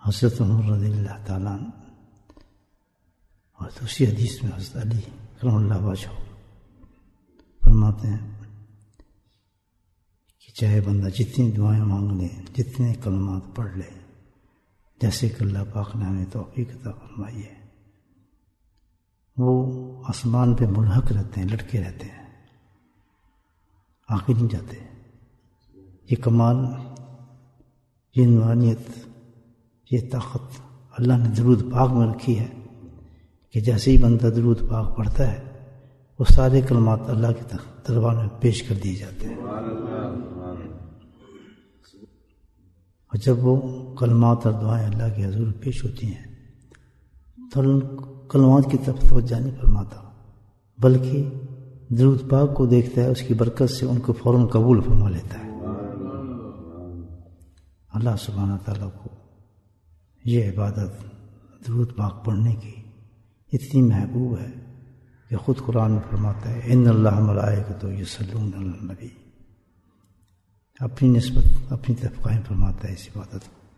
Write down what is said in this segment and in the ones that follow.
حضرت عمر رضی اللہ تعالیٰ عنہ اور دوسری حدیث میں حضرت علی کرم اللہ وجہ فرماتے ہیں کہ چاہے بندہ جتنی دعائیں مانگ لے، جتنے کلمات پڑھ لے، جیسے کہ اللہ پاک نے ہمیں توفیق عطا فرمائی ہے، وہ آسمان پہ ملحق رہتے ہیں، لٹکے رہتے ہیں، آگے نہیں جاتے۔ یہ کمال، یہ نورانیت، یہ طاقت اللہ نے درود پاک میں رکھی ہے کہ جیسے ہی بندہ درود پاک پڑھتا ہے وہ سارے کلمات اللہ کے دربار میں پیش کر دیے جاتے ہیں، اور جب وہ کلمات اور دعائیں اللہ کے حضور پیش ہوتی ہیں تو ان کلمات کی طرف توجہ نہیں فرماتا، بلکہ درود پاک کو دیکھتا ہے، اس کی برکت سے ان کو فوراً قبول فرما لیتا ہے۔ اللہ سبحانہ تعالیٰ کو یہ عبادت درود پاک پڑھنے کی اتنی محبوب ہے کہ خود قرآن میں فرماتا ہے ان اللہ ملائکتہ یصلون علی النبی، اپنی نسبت اپنی طرف قائم فرماتا ہے اس عبادت کو۔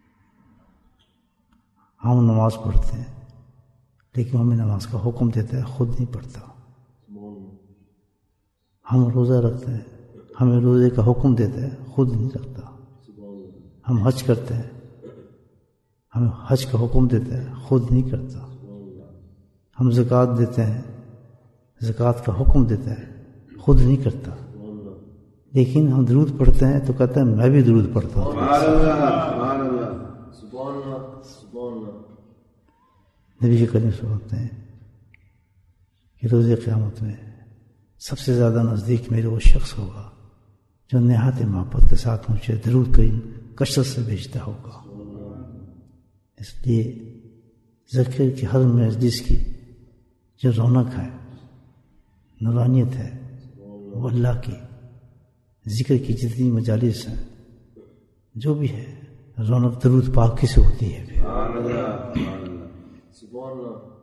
ہم نماز پڑھتے ہیں لیکن ہمیں نماز کا حکم دیتا ہے، خود نہیں پڑھتا۔ ہم روزہ رکھتے ہیں، ہمیں روزے کا حکم دیتا ہے، خود نہیں رکھتا۔ ہم حج کرتے ہیں، ہمیں حج کا حکم دیتا ہے، خود نہیں کرتا۔ ہم زکوٰۃ دیتے ہیں، زکوٰۃ کا حکم دیتا ہے، خود نہیں کرتا۔ لیکن ہم درود پڑھتے ہیں تو کہتا ہے میں بھی درود پڑھتا ہوں۔ نبی کریم صلی اللہ علیہ وسلم فرماتے ہیں کہ روز قیامت میں سب سے زیادہ نزدیک میرے وہ شخص ہوگا جو نہایت محبت کے ساتھ مجھے درود کریم کثرت سے بھیجتا ہوگا۔ اس لیے ذکر کی ہر مجلس کی جو رونق ہے، نورانیت ہے، وہ اللہ کی ذکر کی جتنی مجالس ہیں، جو بھی ہے، رونق درود پاک کی سے ہوتی ہے۔